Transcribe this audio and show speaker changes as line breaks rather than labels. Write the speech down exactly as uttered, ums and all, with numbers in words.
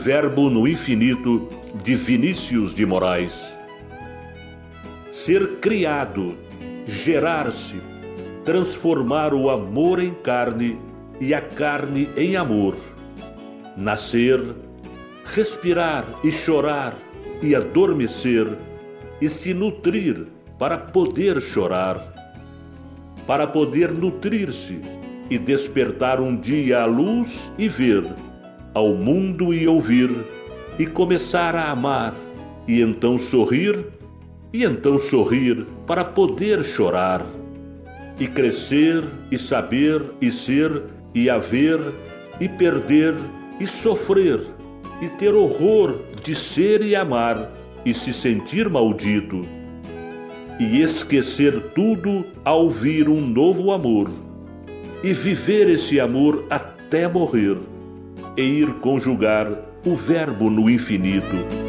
Verbo no Infinito, de Vinícius de Moraes. Ser criado, gerar-se, transformar o amor em carne e a carne em amor. Nascer, respirar e chorar e adormecer e se nutrir para poder chorar, para poder nutrir-se e despertar um dia à luz e ver ao mundo e ouvir e começar a amar e então sorrir e então sorrir para poder chorar e crescer e saber e ser e haver e perder e sofrer e ter horror de ser e amar e se sentir maldito e esquecer tudo ao vir um novo amor e viver esse amor até morrer e ir conjugar o Verbo no Infinito.